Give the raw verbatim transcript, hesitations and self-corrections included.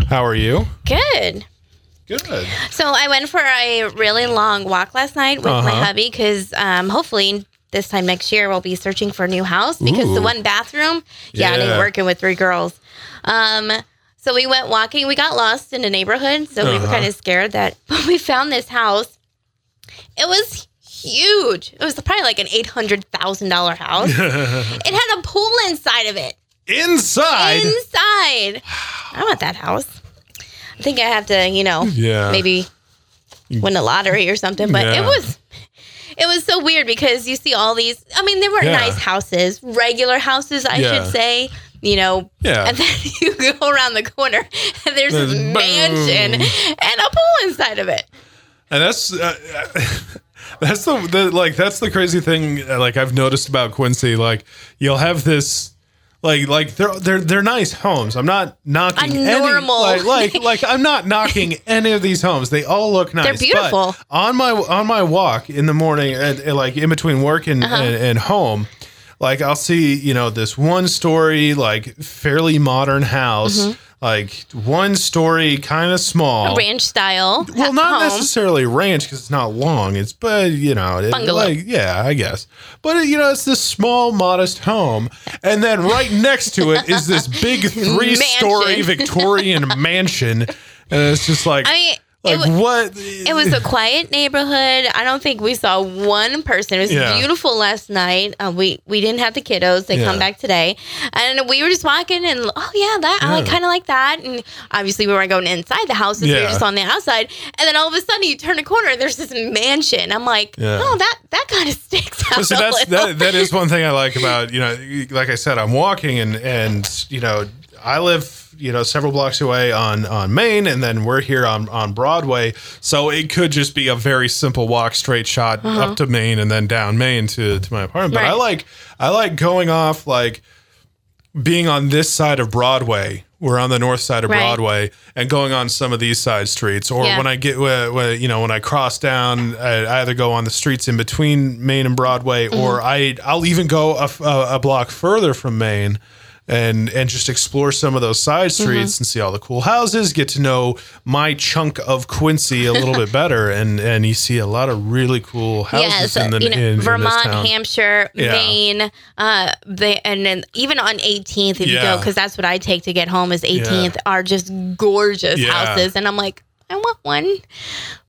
How are you? Good. Good. So I went for a really long walk last night with Uh-huh. my hubby because um, hopefully this time next year we'll be searching for a new house because Ooh. the one bathroom, yeah, it Yeah. ain't working with three girls. Um, so we went walking. We got lost in the neighborhood, so we were Uh-huh. kind of scared that when we found this house, it was huge. It was probably like an eight hundred thousand dollars house. It had a pool inside of it. Inside? Inside. I want that house. I think I have to, you know, Yeah. maybe win a lottery or something. But Yeah. it was, it was so weird because you see all these. I mean, they were Yeah. nice houses, regular houses, I Yeah. should say. You know, Yeah. and then you go around the corner and there's this Boom. mansion and a pool inside of it. And that's uh, that's the, the like that's the crazy thing. uh, Like I've noticed about Quincy, like you'll have this. Like, like they're they're they're nice homes. I'm not knocking A any, normal- like, like like I'm not knocking any of these homes. They all look nice. They're beautiful. But on my on my walk in the morning, and, and like in between work and, Uh-huh. and and home, like I'll see you know this one story like fairly modern house, Mm-hmm. like one story kind of small. Ranch style. Well, not home. necessarily ranch because it's not long. It's but you know, it, Bungalow. like yeah, I guess. But you know, it's this small, modest home, and then right next to it is this big three-story Mansion. Victorian mansion, and it's just like, I mean, like it, wa- what? it was a quiet neighborhood. I don't think we saw one person. It was Yeah. beautiful last night. Uh, we we didn't have the kiddos. They Yeah. come back today, and we were just walking and oh yeah, that I like Yeah. kind of like that. And obviously we weren't going inside the house. We Yeah. were just on the outside. And then all of a sudden you turn a corner and there's this mansion. I'm like, Yeah. oh that that kind of sticks out. Well, see, a that's little. that, that is one thing I like about you know, like I said, I'm walking and and you know, I live you know several blocks away on on Main, and then we're here on on Broadway, so it could just be a very simple walk, straight shot up to Main and then down Main to to my apartment. But I Right. like I like going off like being on this side of Broadway. We're on the north side of Right. Broadway, and going on some of these side streets, or Yeah. when I get, uh, when, you know, when I cross down, I I either go on the streets in between Main and Broadway, Mm-hmm. or I I'll even go a, f- a- a block further from Main, and and just explore some of those side streets Mm-hmm. and see all the cool houses. Get to know my chunk of Quincy a little bit better, and and you see a lot of really cool houses Yes, in the you know, in, in this Vermont, town. Hampshire, Yeah. Maine, uh, they, and then even on eighteenth, if you Yeah. go, because that's what I take to get home is eighteenth, are just gorgeous Yeah. houses, and I'm like, I want one.